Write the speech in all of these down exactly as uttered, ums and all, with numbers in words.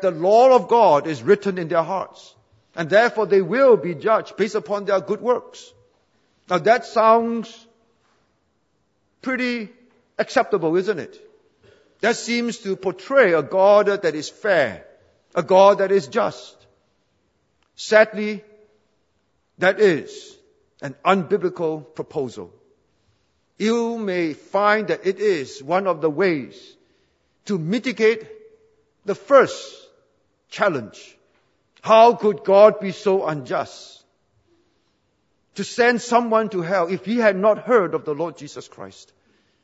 the law of God is written in their hearts. And therefore they will be judged based upon their good works. Now that sounds pretty acceptable, isn't it? That seems to portray a God that is fair, a God that is just. Sadly, that is an unbiblical proposal. You may find that it is one of the ways to mitigate the first challenge. How could God be so unjust to send someone to hell if he had not heard of the Lord Jesus Christ?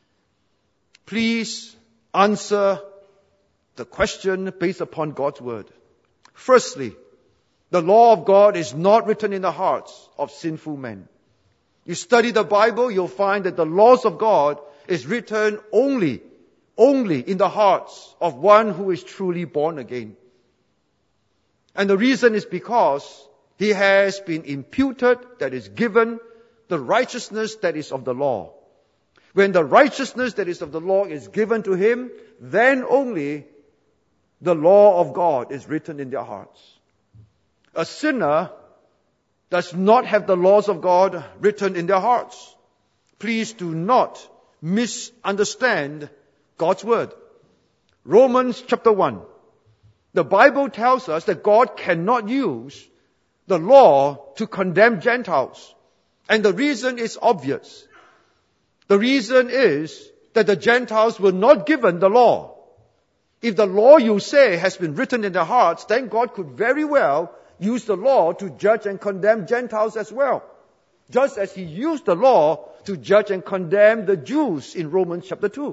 Please answer the question based upon God's word. Firstly, the law of God is not written in the hearts of sinful men. You study the Bible, you'll find that the laws of God is written only, only in the hearts of one who is truly born again. And the reason is because he has been imputed, that is given, the righteousness that is of the law. When the righteousness that is of the law is given to him, then only the law of God is written in their hearts. A sinner does not have the laws of God written in their hearts. Please do not misunderstand God's word. Romans chapter one. The Bible tells us that God cannot use the law to condemn Gentiles. And the reason is obvious. The reason is that the Gentiles were not given the law. If the law, you say, has been written in their hearts, then God could very well use the law to judge and condemn Gentiles as well. Just as he used the law to judge and condemn the Jews in Romans chapter two.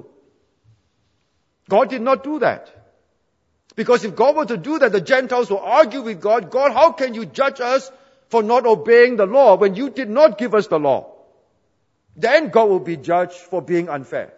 God did not do that. Because if God were to do that, the Gentiles will argue with God, God, how can you judge us for not obeying the law when you did not give us the law? Then God will be judged for being unfair.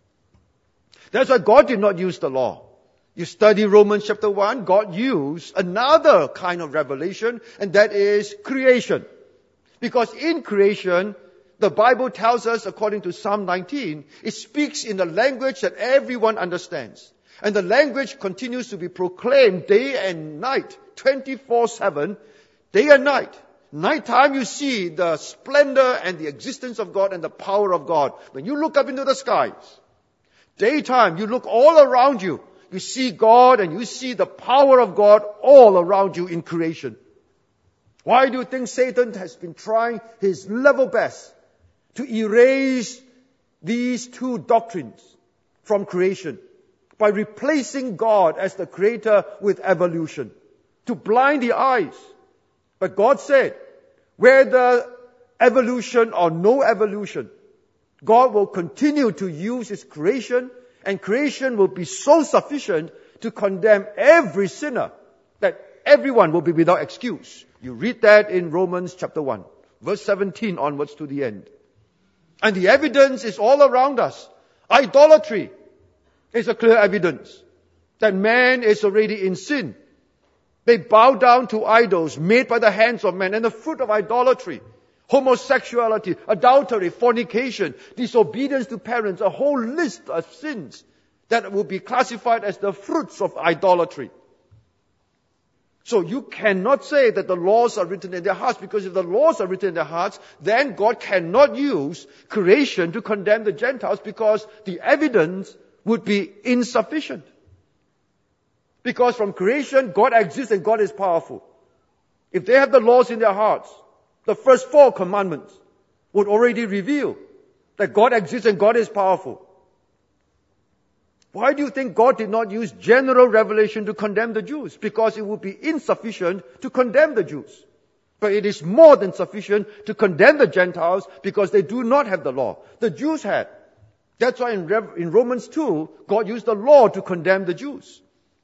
That's why God did not use the law. You study Romans chapter one, God used another kind of revelation, and that is creation. Because in creation, the Bible tells us, according to Psalm nineteen, it speaks in a language that everyone understands. And the language continues to be proclaimed day and night, twenty-four seven, day and night. Nighttime you see the splendor and the existence of God and the power of God. When you look up into the skies, daytime you look all around you. You see God and you see the power of God all around you in creation. Why do you think Satan has been trying his level best to erase these two doctrines from creation? By replacing God as the creator with evolution, to blind the eyes. But God said, whether evolution or no evolution, God will continue to use his creation, and creation will be so sufficient to condemn every sinner that everyone will be without excuse. You read that in Romans chapter one, verse seventeen onwards to the end. And the evidence is all around us. Idolatry is a clear evidence that man is already in sin. They bow down to idols made by the hands of men, and the fruit of idolatry, homosexuality, adultery, fornication, disobedience to parents, a whole list of sins that will be classified as the fruits of idolatry. So you cannot say that the laws are written in their hearts, because if the laws are written in their hearts, then God cannot use creation to condemn the Gentiles, because the evidence would be insufficient. Because from creation, God exists and God is powerful. If they have the laws in their hearts, the first four commandments would already reveal that God exists and God is powerful. Why do you think God did not use general revelation to condemn the Jews? Because it would be insufficient to condemn the Jews. But it is more than sufficient to condemn the Gentiles, because they do not have the law. The Jews had. That's why in, Rev- in Romans two, God used the law to condemn the Jews.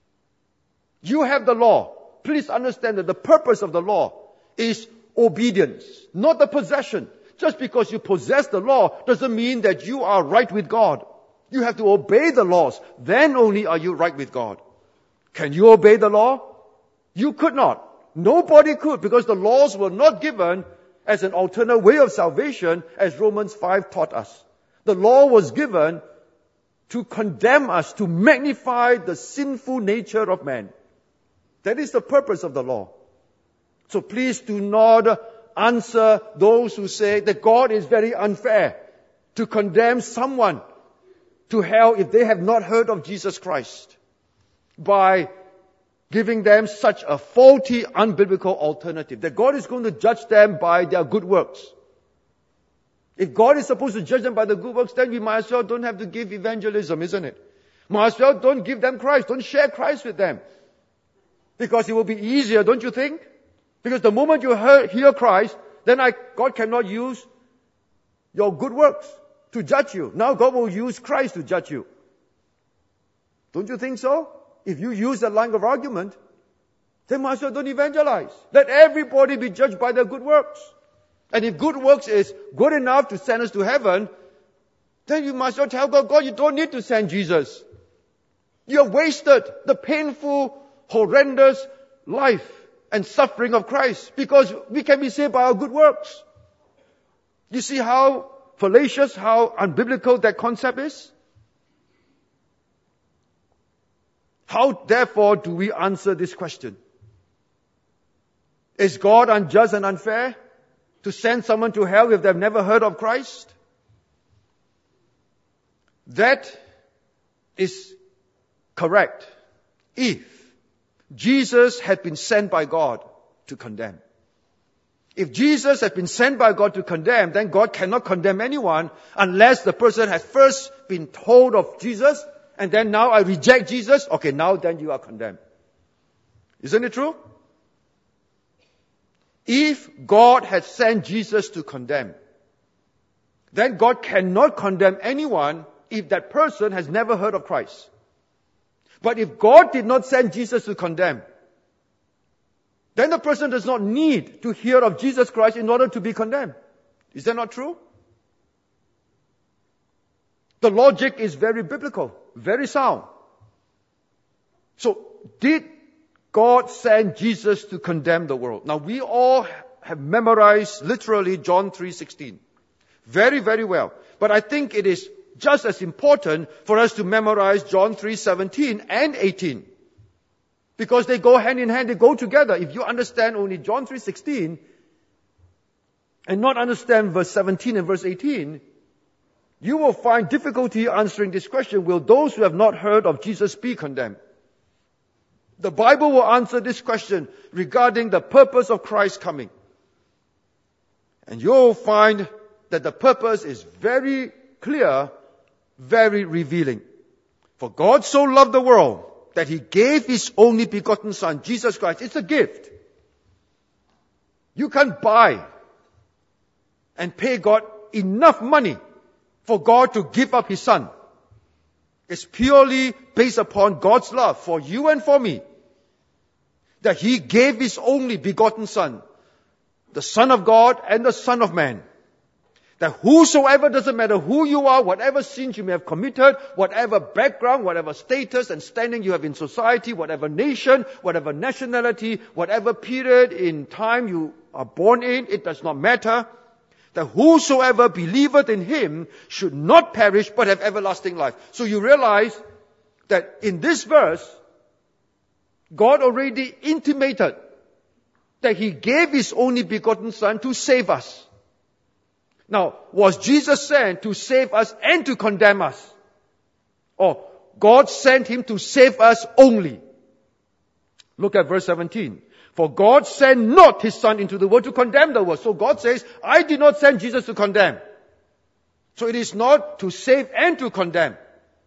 You have the law. Please understand that the purpose of the law is obedience, not the possession. Just because you possess the law doesn't mean that you are right with God. You have to obey the laws. Then only are you right with God. Can you obey the law? You could not. Nobody could, because the laws were not given as an alternate way of salvation, as Romans five taught us. The law was given to condemn us, to magnify the sinful nature of man. That is the purpose of the law. So please do not answer those who say that God is very unfair to condemn someone to hell if they have not heard of Jesus Christ by giving them such a faulty, unbiblical alternative, that God is going to judge them by their good works. If God is supposed to judge them by the good works, then we might as well don't have to give evangelism, isn't it? Might as well don't give them Christ, don't share Christ with them. Because it will be easier, don't you think? Because the moment you hear, hear Christ, then I, God cannot use your good works to judge you. Now God will use Christ to judge you. Don't you think so? If you use that line of argument, then might as well don't evangelize. Let everybody be judged by their good works. And if good works is good enough to send us to heaven, then you must not tell God, God, you don't need to send Jesus. You have wasted the painful, horrendous life and suffering of Christ because we can be saved by our good works. You see how fallacious, how unbiblical that concept is? How, therefore, do we answer this question? Is God unjust and unfair to send someone to hell if they've never heard of Christ? That is correct if Jesus had been sent by God to condemn. If Jesus had been sent by God to condemn, then God cannot condemn anyone unless the person has first been told of Jesus, and then now I reject Jesus. Okay, now then you are condemned. Isn't it true? If God had sent Jesus to condemn, then God cannot condemn anyone if that person has never heard of Christ. But if God did not send Jesus to condemn, then the person does not need to hear of Jesus Christ in order to be condemned. Is that not true? The logic is very biblical, very sound. So, did God send Jesus to condemn the world? Now, we all have memorized literally John three sixteen. Very, very well. But I think it is just as important for us to memorize John three seventeen and eighteen. Because they go hand in hand, they go together. If you understand only John three sixteen and not understand verse seventeen and verse eighteen, you will find difficulty answering this question, will those who have not heard of Jesus be condemned? The Bible will answer this question regarding the purpose of Christ's coming. And you'll find that the purpose is very clear, very revealing. For God so loved the world that He gave His only begotten Son, Jesus Christ. It's a gift. You can't buy and pay God enough money for God to give up His Son. It's purely based upon God's love for you and for me, that He gave His only begotten Son, the Son of God and the Son of Man. That whosoever, doesn't matter who you are, whatever sins you may have committed, whatever background, whatever status and standing you have in society, whatever nation, whatever nationality, whatever period in time you are born in, it does not matter. That whosoever believeth in Him should not perish but have everlasting life. So you realize that in this verse, God already intimated that He gave His only begotten Son to save us. Now, was Jesus sent to save us and to condemn us? Or God sent Him to save us only? Look at verse seventeen. For God sent not His Son into the world to condemn the world. So God says, I did not send Jesus to condemn. So it is not to save and to condemn.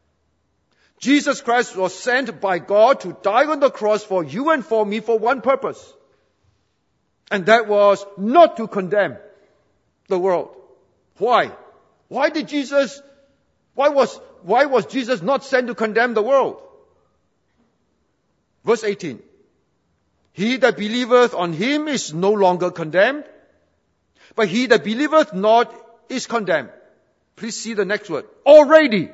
Jesus Christ was sent by God to die on the cross for you and for me for one purpose. And that was not to condemn the world. Why? Why did Jesus, why was, why was Jesus not sent to condemn the world? Verse eighteen. He that believeth on Him is no longer condemned, but he that believeth not is condemned. Please see the next word. Already.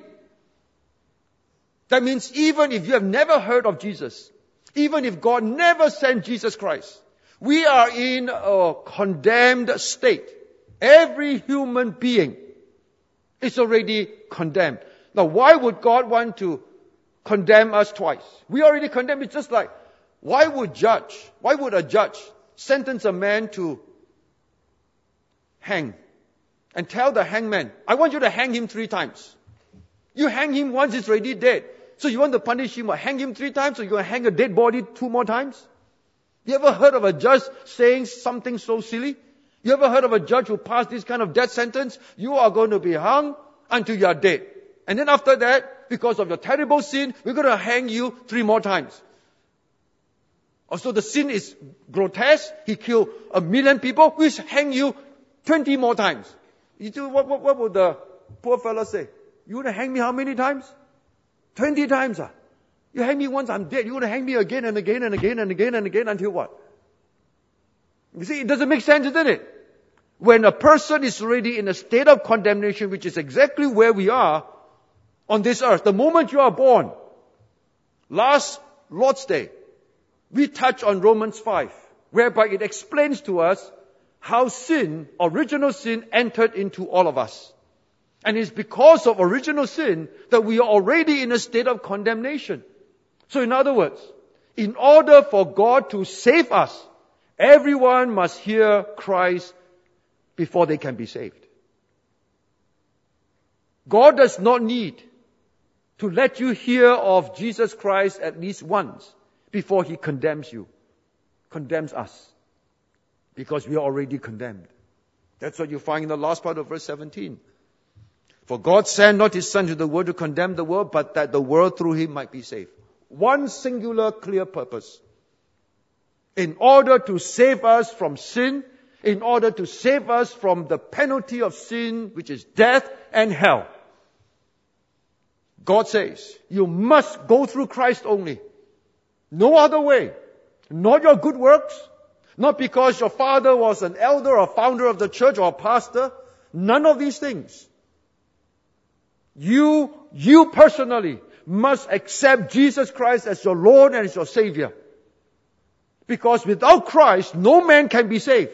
That means even if you have never heard of Jesus, even if God never sent Jesus Christ, we are in a condemned state. Every human being is already condemned. Now, why would God want to condemn us twice? We already condemned. It's just like Why would judge, why would a judge sentence a man to hang and tell the hangman, I want you to hang him three times. You hang him once, he's already dead. So you want to punish him or hang him three times, or you're going to hang a dead body two more times? You ever heard of a judge saying something so silly? You ever heard of a judge who passed this kind of death sentence? You are going to be hung until you are dead. And then after that, because of your terrible sin, we're going to hang you three more times. Also, the sin is grotesque. He killed a million people. We hang you twenty more times. You do, what, what, what would the poor fellow say? You want to hang me how many times? Twenty times. Ah. You hang me once, I'm dead. You want to hang me again and again and again and again and again until what? You see, it doesn't make sense, isn't it? When a person is already in a state of condemnation, which is exactly where we are on this earth, the moment you are born, last Lord's Day, we touch on Romans five, whereby it explains to us how sin, original sin, entered into all of us. And it's because of original sin that we are already in a state of condemnation. So in other words, in order for God to save us, everyone must hear Christ before they can be saved. God does not need to let you hear of Jesus Christ at least once before He condemns you, condemns us, because we are already condemned. That's what you find in the last part of verse seventeen. For God sent not His Son to the world to condemn the world, but that the world through Him might be saved. One singular, clear purpose. In order to save us from sin, in order to save us from the penalty of sin, which is death and hell. God says, you must go through Christ only. No other way. Not your good works. Not because your father was an elder or founder of the church or a pastor. None of these things. You, you personally must accept Jesus Christ as your Lord and as your Savior. Because without Christ, no man can be saved.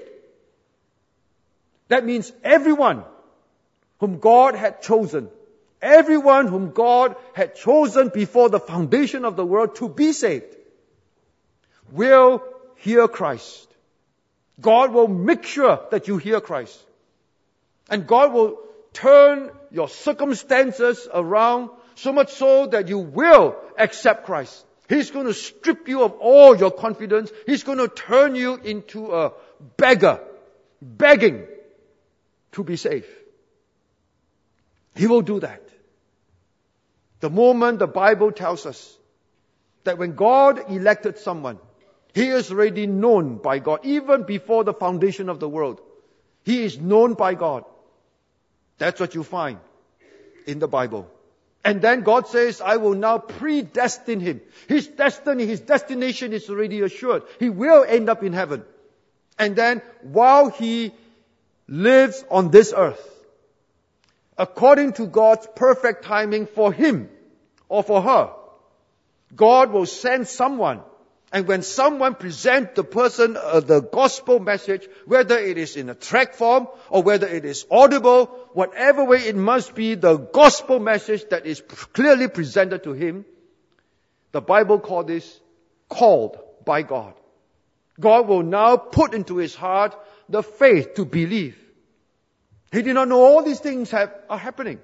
That means everyone whom God had chosen, everyone whom God had chosen before the foundation of the world to be saved, will hear Christ. God will make sure that you hear Christ. And God will turn your circumstances around so much so that you will accept Christ. He's going to strip you of all your confidence. He's going to turn you into a beggar, begging to be saved. He will do that. The moment the Bible tells us that when God elected someone, he is already known by God, even before the foundation of the world. He is known by God. That's what you find in the Bible. And then God says, I will now predestine him. His destiny, his destination is already assured. He will end up in heaven. And then while he lives on this earth, according to God's perfect timing for him or for her, God will send someone. And when someone presents the person uh, the gospel message, whether it is in a tract form or whether it is audible, whatever way it must be, the gospel message that is clearly presented to him, the Bible calls this called by God. God will now put into his heart the faith to believe. He did not know all these things have, are happening.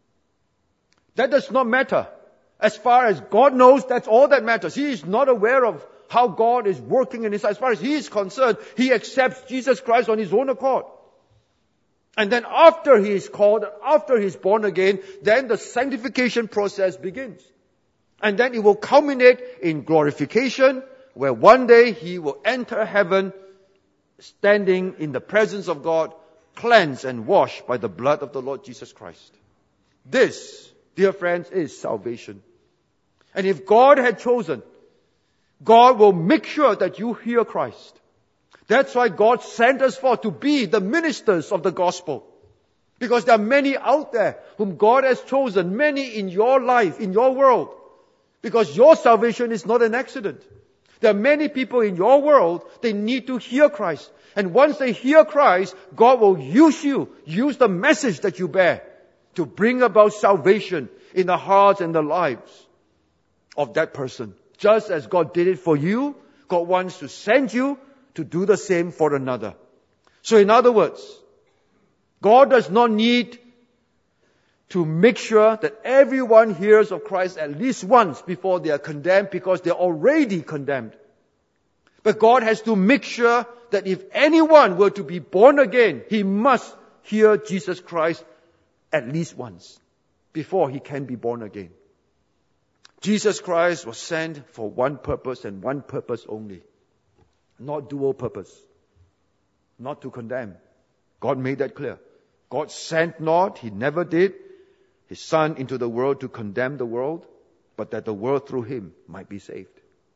That does not matter. As far as God knows, that's all that matters. He is not aware of how God is working in his life. As far as he is concerned, he accepts Jesus Christ on his own accord. And then after he is called, after he is born again, then the sanctification process begins. And then it will culminate in glorification, where one day he will enter heaven, standing in the presence of God, cleansed and washed by the blood of the Lord Jesus Christ. This, dear friends, is salvation. And if God had chosen, God will make sure that you hear Christ. That's why God sent us forth to be the ministers of the gospel. Because there are many out there whom God has chosen, many in your life, in your world. Because your salvation is not an accident. There are many people in your world, they need to hear Christ. And once they hear Christ, God will use you, use the message that you bear to bring about salvation in the hearts and the lives of that person. Just as God did it for you God wants to send you to do the same for another. So in other words, God does not need to make sure that everyone hears of Christ at least once before they are condemned, because they are already condemned. But God has to make sure that if anyone were to be born again, he must hear Jesus Christ at least once before he can be born again. Jesus Christ was sent for one purpose and one purpose only. Not dual purpose. Not to condemn. God made that clear. God sent not, He never did, His Son into the world to condemn the world, but that the world through Him might be saved.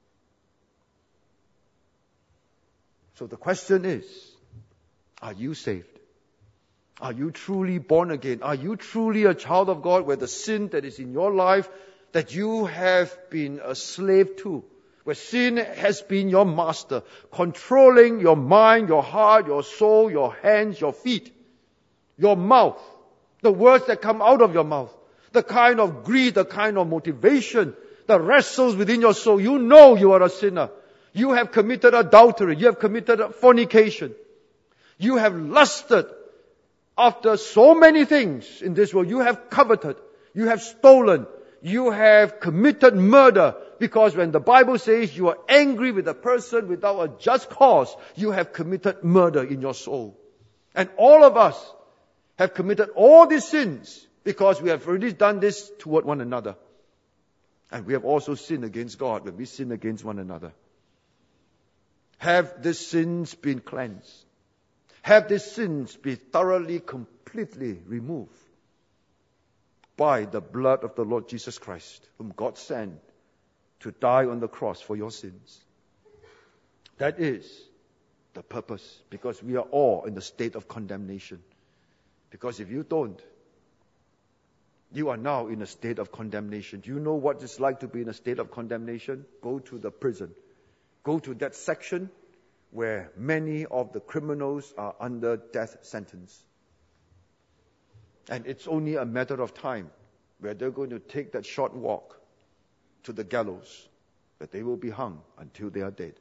So the question is, are you saved? Are you truly born again? Are you truly a child of God, where the sin that is in your life that you have been a slave to, where sin has been your master, controlling your mind, your heart, your soul, your hands, your feet, your mouth, the words that come out of your mouth, the kind of greed, the kind of motivation that wrestles within your soul. You know you are a sinner. You have committed adultery. You have committed fornication. You have lusted after so many things in this world. You have coveted. You have stolen. You have committed murder, because when the Bible says you are angry with a person without a just cause, you have committed murder in your soul. And all of us have committed all these sins because we have already done this toward one another. And we have also sinned against God when we sin against one another. Have these sins been cleansed? Have these sins been thoroughly, completely removed by the blood of the Lord Jesus Christ, whom God sent to die on the cross for your sins? That is the purpose, because we are all in the state of condemnation. Because if you don't, you are now in a state of condemnation. Do you know what it's like to be in a state of condemnation? Go to the prison. Go to that section where many of the criminals are under death sentence. And it's only a matter of time where they're going to take that short walk to the gallows, that they will be hung until they are dead.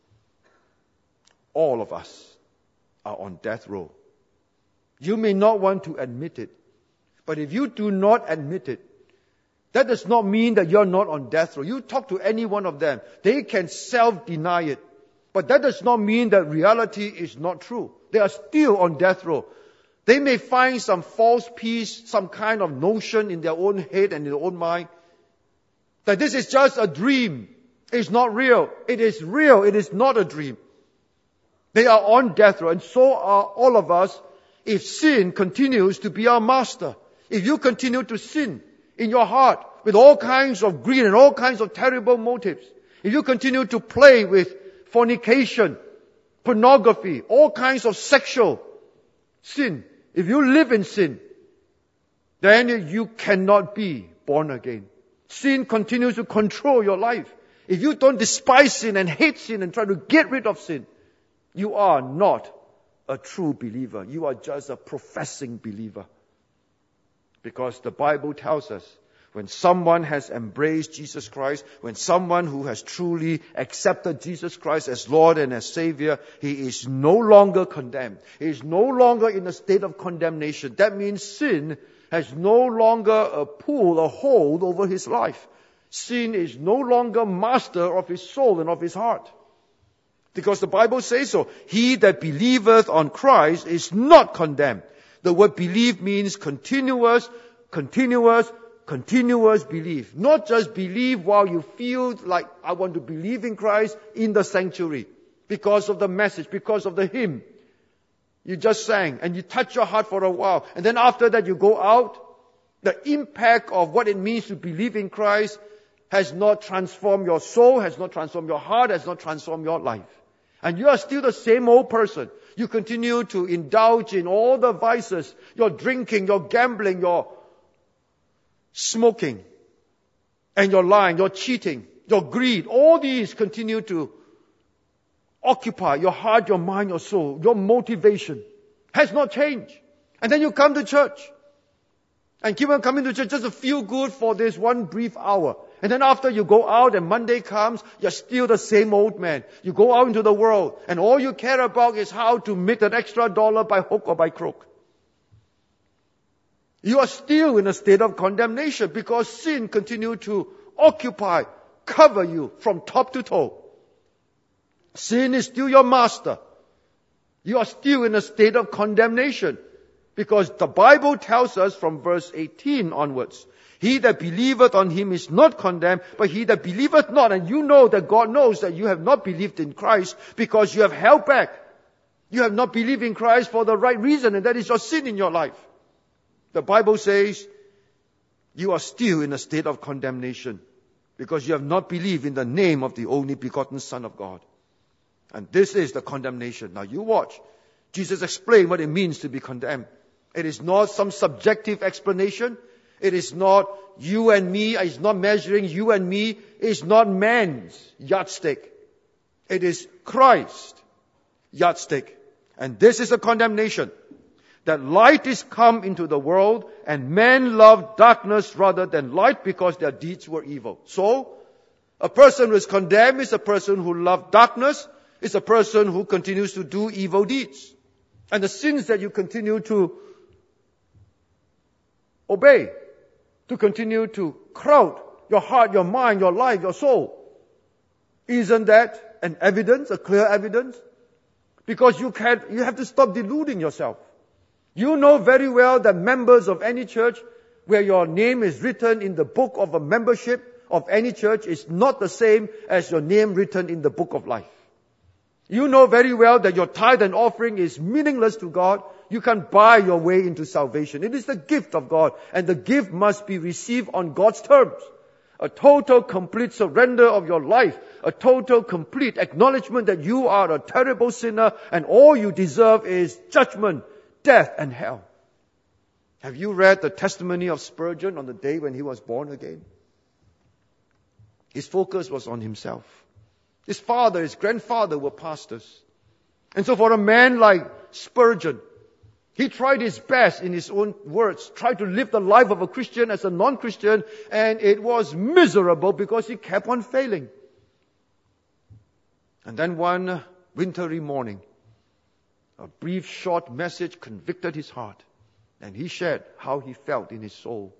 All of us are on death row. You may not want to admit it, but if you do not admit it, that does not mean that you're not on death row. You talk to any one of them, they can self-deny it. But that does not mean that reality is not true. They are still on death row. They may find some false peace, some kind of notion in their own head and in their own mind that this is just a dream. It's not real. It is real. It is not a dream. They are on death row, and so are all of us if sin continues to be our master. If you continue to sin in your heart with all kinds of greed and all kinds of terrible motives, if you continue to play with fornication, pornography, all kinds of sexual sin, if you live in sin, then you cannot be born again. Sin continues to control your life. If you don't despise sin and hate sin and try to get rid of sin, you are not a true believer. You are just a professing believer. Because the Bible tells us, when someone has embraced Jesus Christ, when someone who has truly accepted Jesus Christ as Lord and as Savior, he is no longer condemned. He is no longer in a state of condemnation. That means sin has no longer a pull, a hold over his life. Sin is no longer master of his soul and of his heart. Because the Bible says so. He that believeth on Christ is not condemned. The word believe means continuous, continuous, continuous belief. Not just believe while you feel like I want to believe in Christ in the sanctuary because of the message, because of the hymn. You just sang and you touch your heart for a while. And then after that you go out. The impact of what it means to believe in Christ has not transformed your soul, has not transformed your heart, has not transformed your life. And you are still the same old person. You continue to indulge in all the vices, your drinking, your gambling, your smoking, and your lying, your cheating, your greed. All these continue to occupy your heart, your mind, your soul. Your motivation has not changed. And then you come to church and keep on coming to church just to feel good for this one brief hour. And then after you go out and Monday comes, you're still the same old man. You go out into the world and all you care about is how to make that extra dollar by hook or by crook. You are still in a state of condemnation because sin continues to occupy, cover you from top to toe. Sin is still your master. You are still in a state of condemnation because the Bible tells us from verse eighteen onwards, he that believeth on him is not condemned, but he that believeth not, and you know that God knows that you have not believed in Christ because you have held back. You have not believed in Christ for the right reason, and that is your sin in your life. The Bible says you are still in a state of condemnation because you have not believed in the name of the only begotten Son of God. And this is the condemnation. Now you watch. Jesus explained what it means to be condemned. It is not some subjective explanation. It is not you and me. It's not measuring you and me. It's not man's yardstick. It is Christ's yardstick. And this is a condemnation. That light is come into the world and men love darkness rather than light because their deeds were evil. So, a person who is condemned is a person who loves darkness, is a person who continues to do evil deeds. And the sins that you continue to obey, to continue to crowd your heart, your mind, your life, your soul. Isn't that an evidence, a clear evidence? Because you can, you have to stop deluding yourself. You know very well that members of any church where your name is written in the book of a membership of any church is not the same as your name written in the book of life. You know very well that your tithe and offering is meaningless to God. You can't buy your way into salvation. It is the gift of God, and the gift must be received on God's terms. A total, complete surrender of your life. A total, complete acknowledgement that you are a terrible sinner and all you deserve is judgment, death, and hell. Have you read the testimony of Spurgeon on the day when he was born again? His focus was on himself. His father, his grandfather were pastors. And so for a man like Spurgeon, he tried his best in his own words, tried to live the life of a Christian as a non-Christian, and it was miserable because he kept on failing. And then one wintry morning, a brief short message convicted his heart, and he shared how he felt in his soul.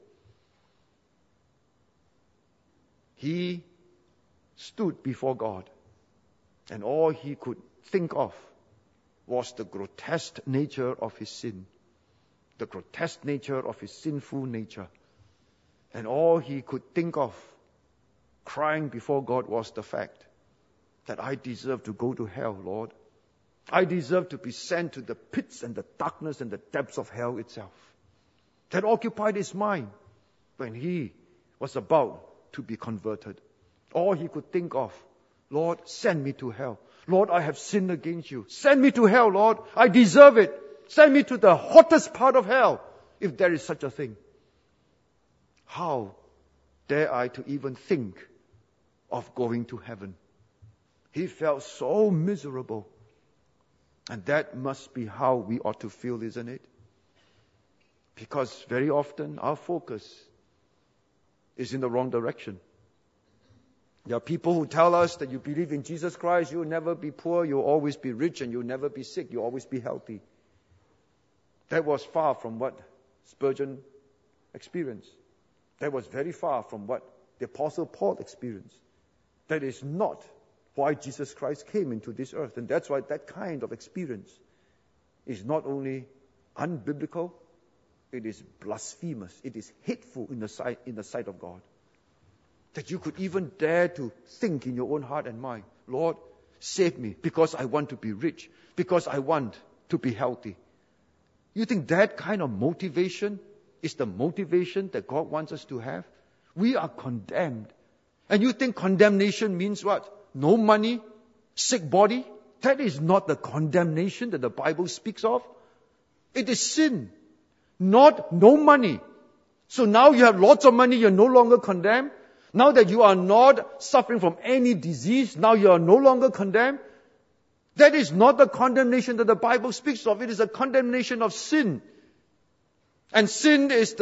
He stood before God, and all he could think of was the grotesque nature of his sin, the grotesque nature of his sinful nature. And all he could think of crying before God was the fact that I deserve to go to hell, Lord. I deserve to be sent to the pits and the darkness and the depths of hell itself. That occupied his mind when he was about to be converted. All he could think of, Lord, send me to hell. Lord, I have sinned against you. Send me to hell, Lord. I deserve it. Send me to the hottest part of hell, if there is such a thing. How dare I to even think of going to heaven? He felt so miserable. And that must be how we ought to feel, isn't it? Because very often our focus is in the wrong direction. There are people who tell us that you believe in Jesus Christ, you'll never be poor, you'll always be rich, and you'll never be sick, you'll always be healthy. That was far from what Spurgeon experienced. That was very far from what the Apostle Paul experienced. That is not why Jesus Christ came into this earth. And that's why that kind of experience is not only unbiblical, it is blasphemous. It is hateful in the sight, in the sight of God. That you could even dare to think in your own heart and mind, Lord, save me because I want to be rich, because I want to be healthy. You think that kind of motivation is the motivation that God wants us to have? We are condemned. And you think condemnation means what? No money, sick body? That is not the condemnation that the Bible speaks of. It is sin, not no money. So now you have lots of money, you're no longer condemned. Now that you are not suffering from any disease, now you are no longer condemned. That is not the condemnation that the Bible speaks of. It is a condemnation of sin. And sin is the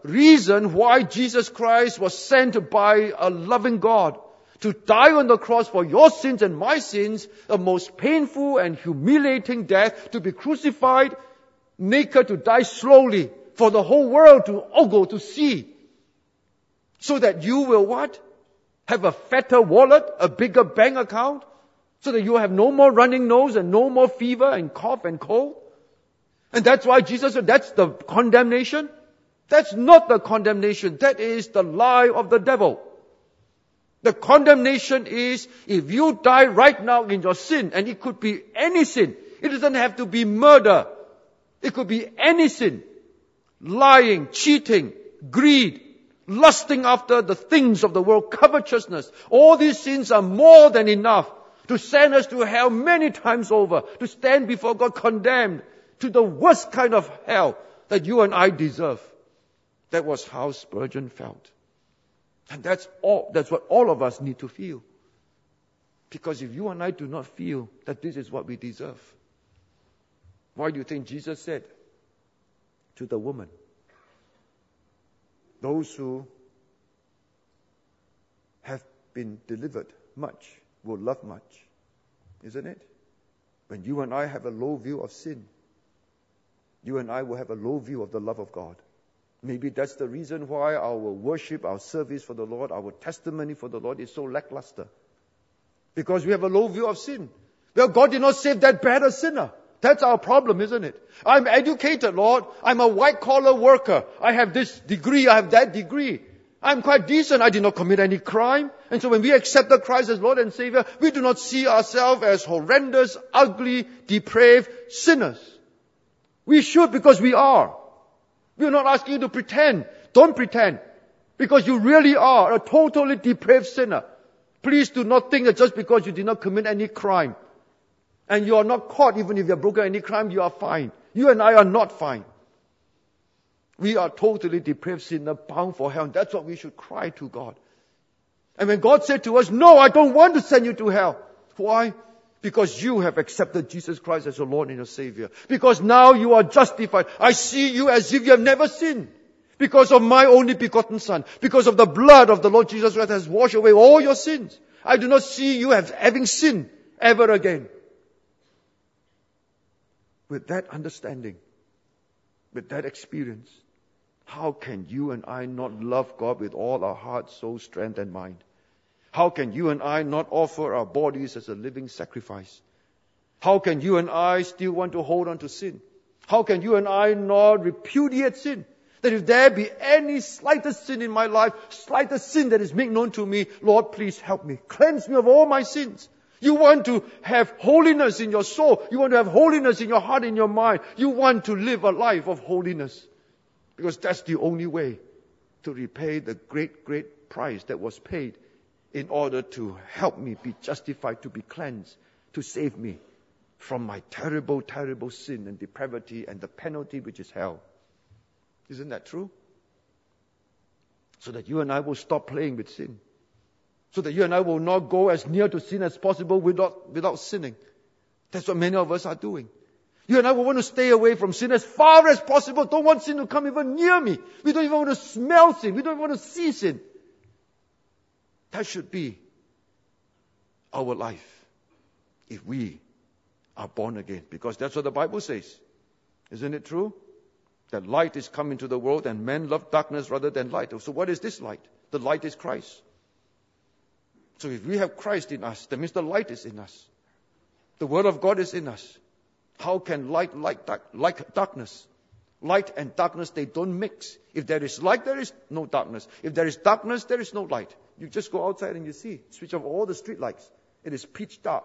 reason why Jesus Christ was sent by a loving God to die on the cross for your sins and my sins, a most painful and humiliating death, to be crucified, naked, to die slowly, for the whole world to ogle, to see. So that you will what? Have a fatter wallet, a bigger bank account, so that you have no more running nose and no more fever and cough and cold. And that's why Jesus said, that's the condemnation. That's not the condemnation. That is the lie of the devil. The condemnation is if you die right now in your sin, and it could be any sin. It doesn't have to be murder. It could be any sin. Lying, cheating, greed, lusting after the things of the world, covetousness. All these sins are more than enough to send us to hell many times over, to stand before God condemned to the worst kind of hell that you and I deserve. That was how Spurgeon felt. And that's all, that's what all of us need to feel. Because if you and I do not feel that this is what we deserve, why do you think Jesus said to the woman, those who have been delivered much will love much? Isn't it? When you and I have a low view of sin, you and I will have a low view of the love of God. Maybe that's the reason why our worship, our service for the Lord, our testimony for the Lord is so lackluster. Because we have a low view of sin. Well, God did not save that bad a sinner. That's our problem, isn't it? I'm educated, Lord. I'm a white-collar worker. I have this degree, I have that degree. I'm quite decent. I did not commit any crime. And so when we accept Christ as Lord and Savior, we do not see ourselves as horrendous, ugly, depraved sinners. We should, because we are. We are not asking you to pretend. Don't pretend. Because you really are a totally depraved sinner. Please do not think that just because you did not commit any crime, and you are not caught, even if you have broken any crime, you are fine. You and I are not fine. We are totally depraved sinner, bound for hell. And that's what we should cry to God. And when God said to us, no, I don't want to send you to hell. Why? Because you have accepted Jesus Christ as your Lord and your Savior. Because now you are justified. I see you as if you have never sinned. Because of my only begotten Son. Because of the blood of the Lord Jesus Christ has washed away all your sins. I do not see you as having sinned ever again. With that understanding, with that experience, how can you and I not love God with all our heart, soul, strength, and mind? How can you and I not offer our bodies as a living sacrifice? How can you and I still want to hold on to sin? How can you and I not repudiate sin? That if there be any slightest sin in my life, slightest sin that is made known to me, Lord, please help me. Cleanse me of all my sins. You want to have holiness in your soul. You want to have holiness in your heart, in your mind. You want to live a life of holiness. Because that's the only way to repay the great, great price that was paid in order to help me be justified, to be cleansed, to save me from my terrible, terrible sin and depravity and the penalty which is hell. Isn't that true? So that you and I will stop playing with sin. So that you and I will not go as near to sin as possible without, without sinning. That's what many of us are doing. You and I will want to stay away from sin as far as possible. Don't want sin to come even near me. We don't even want to smell sin. We don't even want to see sin. That should be our life if we are born again. Because that's what the Bible says. Isn't it true? That light is come into the world and men love darkness rather than light. So what is this light? The light is Christ. So if we have Christ in us, that means the light is in us. The Word of God is in us. How can light like, dark, like darkness? Light and darkness, they don't mix. If there is light, there is no darkness. If there is darkness, there is no light. You just go outside and you see. Switch off all the street lights. It is pitch dark.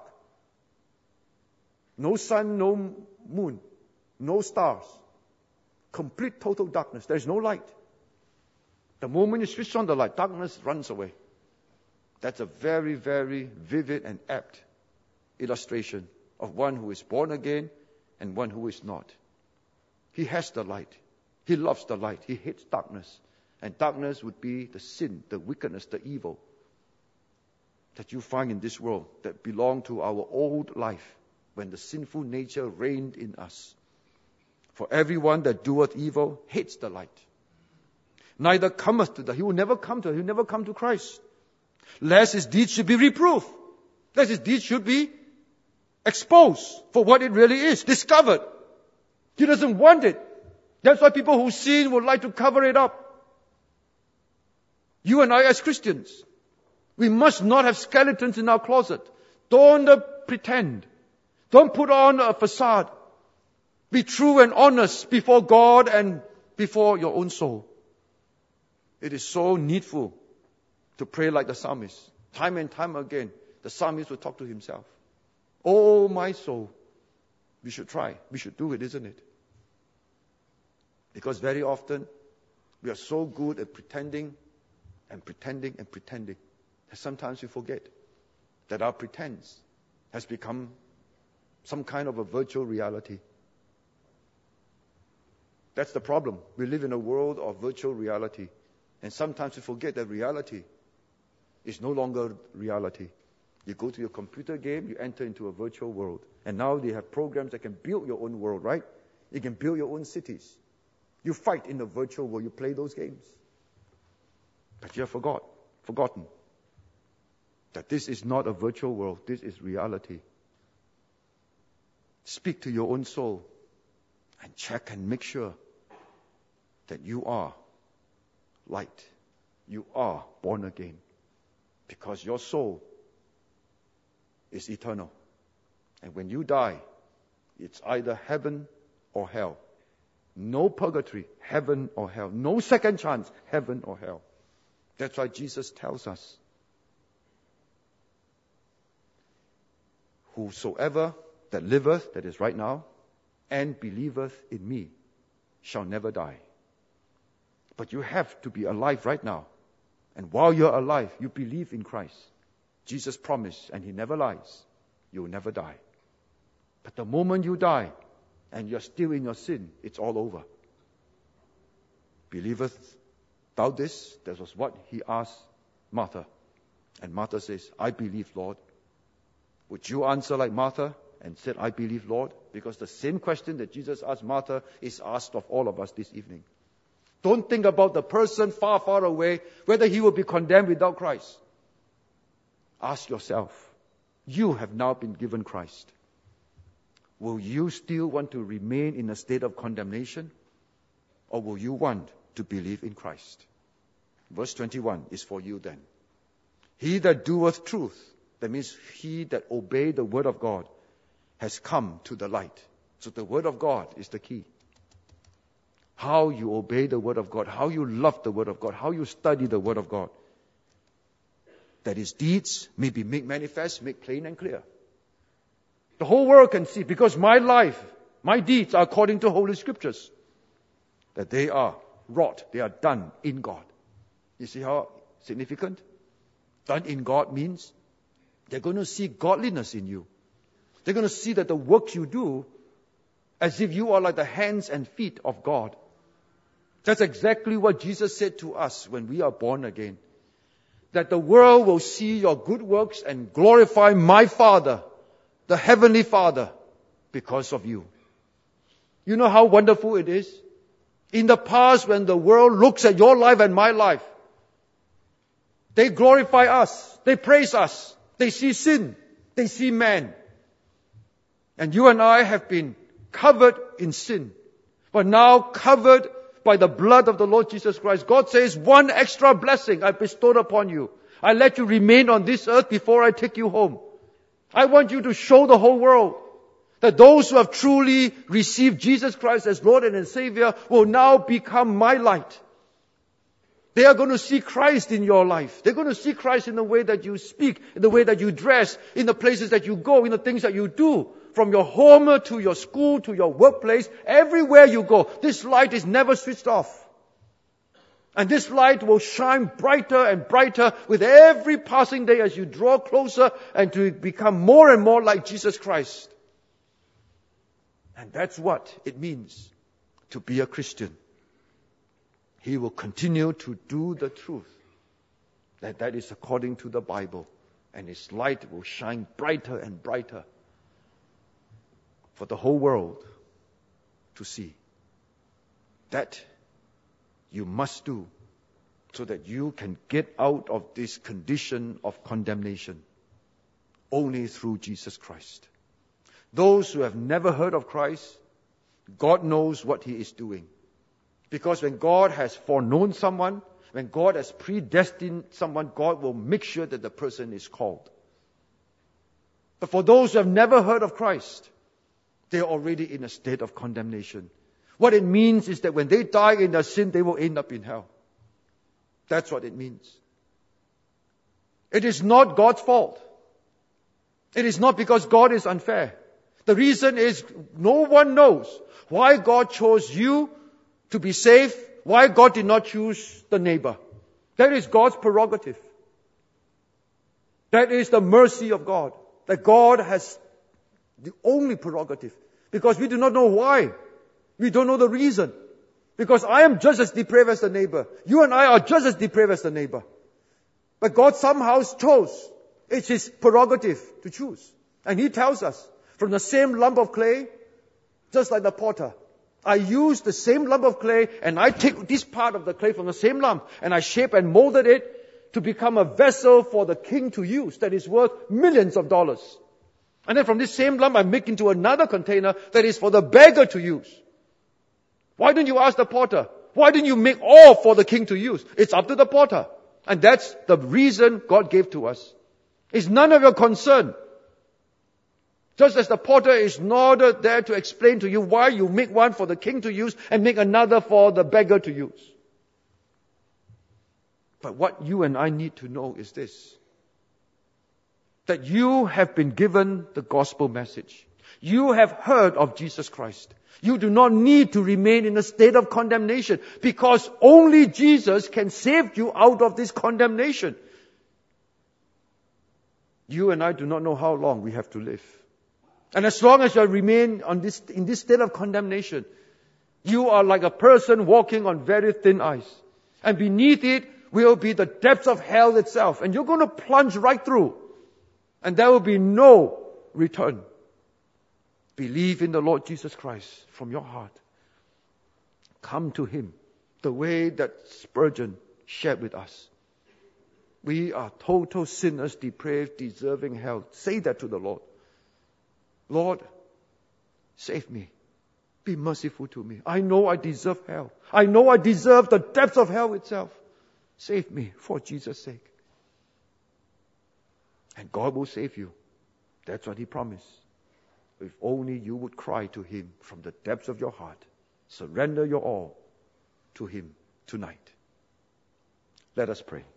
No sun, no moon, no stars. Complete total darkness. There is no light. The moment you switch on the light, darkness runs away. That's a very, very vivid and apt illustration of one who is born again and one who is not. He has the light. He loves the light. He hates darkness. And darkness would be the sin, the wickedness, the evil that you find in this world that belong to our old life when the sinful nature reigned in us. For everyone that doeth evil hates the light neither cometh to the, he will never come to, he will never come to Christ. Lest his deeds should be reproved. Lest his deeds should be exposed for what it really is, discovered. He doesn't want it. That's why people who sin would like to cover it up. You and I as Christians, we must not have skeletons in our closet. Don't uh, pretend. Don't put on a facade. Be true and honest before God and before your own soul. It is so needful to pray like the psalmist. Time and time again, the psalmist will talk to himself. Oh, my soul. We should try. We should do it, isn't it? Because very often, we are so good at pretending and pretending and pretending that sometimes we forget that our pretense has become some kind of a virtual reality. That's the problem. We live in a world of virtual reality. And sometimes we forget that reality is no longer reality. You go to your computer game, you enter into a virtual world. And now they have programs that can build your own world, right? You can build your own cities. You fight in the virtual world. You play those games. But you have forgot, forgotten that this is not a virtual world. This is reality. Speak to your own soul and check and make sure that you are light. You are born again. Because your soul is eternal. And when you die, it's either heaven or hell. No purgatory, heaven or hell. No second chance, heaven or hell. That's why Jesus tells us, whosoever that liveth, that is right now, and believeth in me, shall never die. But you have to be alive right now. And while you're alive, you believe in Christ. Jesus promised, and he never lies, you will never die. But the moment you die, and you're still in your sin, it's all over. Believeth thou this? That was what he asked Martha. And Martha says, I believe, Lord. Would you answer like Martha and said, I believe, Lord? Because the same question that Jesus asked Martha is asked of all of us this evening. Don't think about the person far, far away, whether he will be condemned without Christ. Ask yourself, you have now been given Christ. Will you still want to remain in a state of condemnation? Or will you want to believe in Christ? Verse twenty-one is for you then. He that doeth truth, that means he that obey the word of God, has come to the light. So the word of God is the key. How you obey the word of God, how you love the word of God, how you study the word of God, that his deeds may be made manifest, made plain and clear. The whole world can see, because my life, my deeds are according to Holy Scriptures, that they are wrought, they are done in God. You see how significant? Done in God means they're going to see godliness in you. They're going to see that the work you do, as if you are like the hands and feet of God. That's exactly what Jesus said to us when we are born again. That the world will see your good works and glorify my Father, the Heavenly Father, because of you. You know how wonderful it is? In the past, when the world looks at your life and my life, they glorify us, they praise us, they see sin, they see man. And you and I have been covered in sin, but now covered by the blood of the Lord Jesus Christ. God says, one extra blessing I bestowed upon you. I let you remain on this earth before I take you home. I want you to show the whole world that those who have truly received Jesus Christ as Lord and Savior will now become my light. They are going to see Christ in your life. They're going to see Christ in the way that you speak, in the way that you dress, in the places that you go, in the things that you do. From your home to your school to your workplace, everywhere you go, this light is never switched off. And this light will shine brighter and brighter with every passing day as you draw closer and to become more and more like Jesus Christ. And that's what it means to be a Christian. He will continue to do the truth. That that is according to the Bible. And his light will shine brighter and brighter for the whole world to see. That you must do so that you can get out of this condition of condemnation only through Jesus Christ. Those who have never heard of Christ, God knows what He is doing. Because when God has foreknown someone, when God has predestined someone, God will make sure that the person is called. But for those who have never heard of Christ, they are already in a state of condemnation. What it means is that when they die in their sin, they will end up in hell. That's what it means. It is not God's fault. It is not because God is unfair. The reason is no one knows why God chose you to be saved, why God did not choose the neighbor. That is God's prerogative. That is the mercy of God. That God has the only prerogative. Because we do not know why. We don't know the reason. Because I am just as depraved as the neighbor. You and I are just as depraved as the neighbor. But God somehow chose. It's His prerogative to choose. And He tells us, from the same lump of clay, just like the potter, I use the same lump of clay and I take this part of the clay from the same lump and I shape and molded it to become a vessel for the king to use that is worth millions of dollars. And then from this same lump I make into another container that is for the beggar to use. Why don't you ask the potter? Why didn't you make all for the king to use? It's up to the potter. And that's the reason God gave to us. It's none of your concern. Just as the potter is not there to explain to you why you make one for the king to use and make another for the beggar to use. But what you and I need to know is this. That you have been given the gospel message. You have heard of Jesus Christ. You do not need to remain in a state of condemnation because only Jesus can save you out of this condemnation. You and I do not know how long we have to live. And as long as you remain on this, in this state of condemnation, you are like a person walking on very thin ice. And beneath it will be the depths of hell itself. And you're going to plunge right through. And there will be no return. Believe in the Lord Jesus Christ from your heart. Come to Him the way that Spurgeon shared with us. We are total sinners, depraved, deserving hell. Say that to the Lord. Lord, save me. Be merciful to me. I know I deserve hell. I know I deserve the depths of hell itself. Save me for Jesus' sake. And God will save you. That's what He promised. If only you would cry to Him from the depths of your heart. Surrender your all to Him tonight. Let us pray.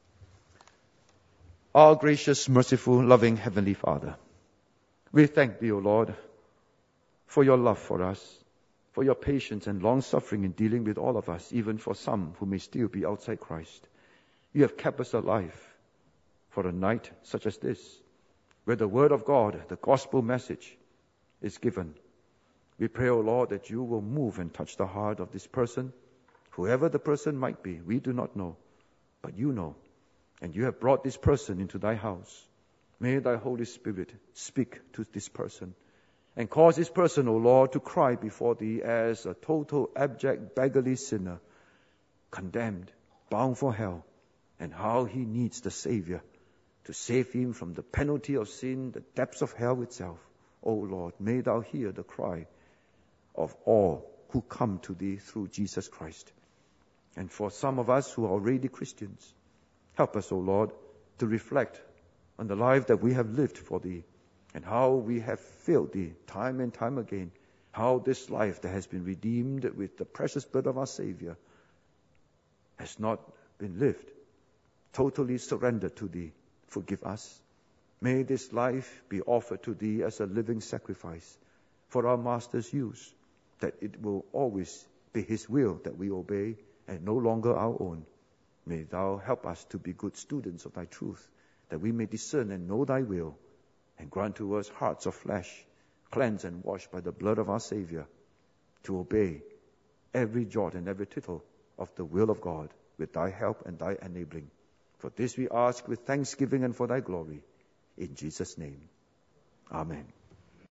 Our gracious, merciful, loving Heavenly Father, we thank Thee, O Lord, for Your love for us, for Your patience and long-suffering in dealing with all of us, even for some who may still be outside Christ. You have kept us alive for a night such as this, where the Word of God, the gospel message, is given. We pray, O Lord, that You will move and touch the heart of this person, whoever the person might be. We do not know, but You know. And You have brought this person into Thy house. May Thy Holy Spirit speak to this person and cause this person, O Lord, to cry before Thee as a total, abject, beggarly sinner, condemned, bound for hell, and how he needs the Savior to save him from the penalty of sin, the depths of hell itself. O Lord, may Thou hear the cry of all who come to Thee through Jesus Christ. And for some of us who are already Christians, help us, O Lord, to reflect on the life that we have lived for Thee and how we have failed Thee time and time again, how this life that has been redeemed with the precious blood of our Savior has not been lived, totally surrendered to Thee. Forgive us. May this life be offered to Thee as a living sacrifice for our Master's use, that it will always be His will that we obey and no longer our own. May Thou help us to be good students of Thy truth, that we may discern and know Thy will, and grant to us hearts of flesh, cleansed and washed by the blood of our Savior, to obey every jot and every tittle of the will of God with Thy help and Thy enabling. For this we ask with thanksgiving and for Thy glory. In Jesus' name, amen.